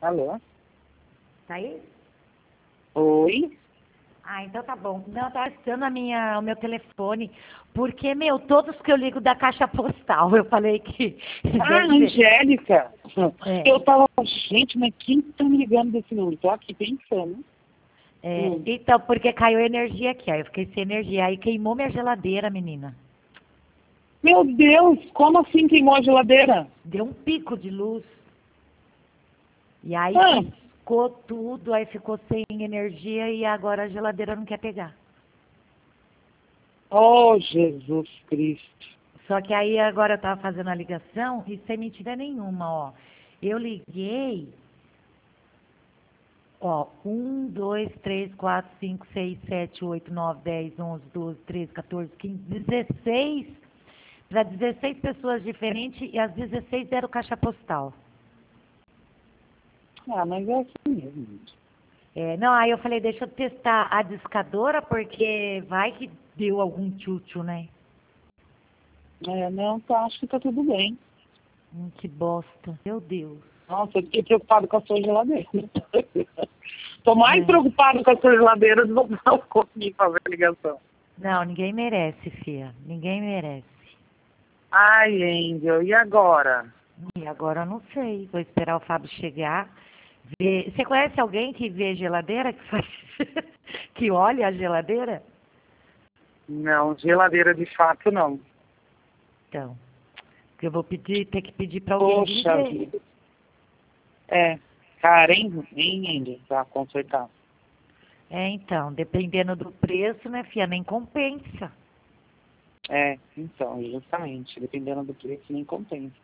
Alô? Tá aí? Oi? Ah, então tá bom. Não, tá estando o meu telefone, porque, todos que eu ligo da caixa postal, eu falei que Ah, deve ser. Angélica. É, Eu tava, gente, mas quem tá me ligando desse número? Tô aqui pensando. então, porque caiu energia aqui, aí eu fiquei sem energia, aí queimou minha geladeira, menina. Meu Deus, como assim queimou a geladeira? Deu um pico de luz, e aí Ah, piscou tudo, aí ficou sem energia e agora a geladeira não quer pegar. oh, Jesus Cristo. Só que aí agora eu tava fazendo a ligação e sem mentira nenhuma, ó. Eu liguei. Ó, 1, 2, 3, 4, 5, 6, 7, 8, 9, 10, 11, 12, 13, 14, 15, 16. Para 16 pessoas diferentes e as 16 deram caixa postal. Ah, mas é assim mesmo. Não, aí eu falei, deixa eu testar a discadora, porque vai que deu algum tchutchu, né? Não, tá, acho que tá tudo bem. Que bosta, meu Deus. Nossa, eu fiquei preocupado com a sua geladeira. Tô mais É. preocupado com a sua geladeira do que não conseguir fazer a ligação. Não, ninguém merece, fia. Ninguém merece. Ai, Angel, e agora? E agora eu não sei. Vou esperar o Fábio chegar. Você conhece alguém que vê geladeira, que faz, que olha a geladeira? Não, geladeira de fato não. Então, eu vou ter que pedir para alguém vir Poxa ver. vida. Cara, hein, Angel, pra consertar. Então, dependendo do preço, né, fia, nem compensa. Então, justamente, dependendo do preço, nem compensa.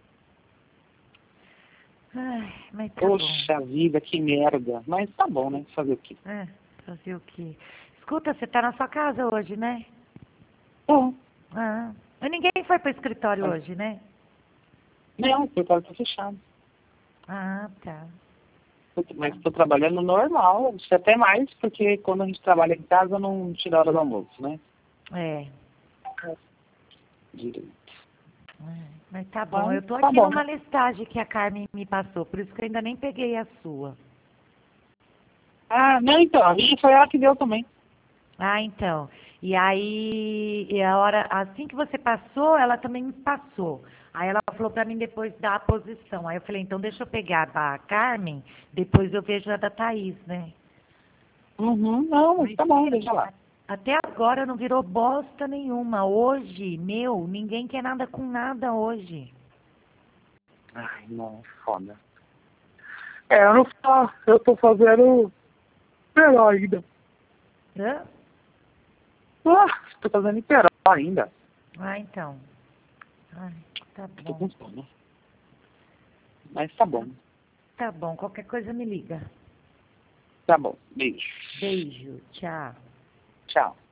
Ai, mas tá bom. Poxa vida, que merda. Mas tá bom, né? Fazer o quê? Fazer o quê? Escuta, você tá na sua casa hoje, né? Bom, Ah, mas ninguém foi pro escritório mas, hoje, né? não, o portal tá fechado. Ah, tá. Mas estou trabalhando normal, isso é até mais, porque quando a gente trabalha em casa não tira hora do almoço, né? É. Direito. Mas tá bom. Eu Mas tô tá aqui bom. numa listagem que a Carmen me passou, por isso que eu ainda nem peguei a sua. Ah, não, então, a minha foi ela que deu também. Ah, então. E aí, e a hora, assim que você passou, ela também me passou. Aí ela falou pra mim depois dar a posição. Aí eu falei, então deixa eu pegar a da Carmen, depois eu vejo a da Thaís, né? Uhum, não, mas Mas, tá bom, filha, deixa lá. até agora não virou bosta nenhuma. Hoje, ninguém quer nada com nada hoje. Ai, não, foda. Eu não faço, eu tô fazendo Peró ainda. Hã? Tô fazendo Peró ainda. Ah, então. Ai, tá Tô bom. com sono. Mas tá bom. Tá bom, qualquer coisa me liga. Tá bom, beijo. Beijo, tchau. Tchau.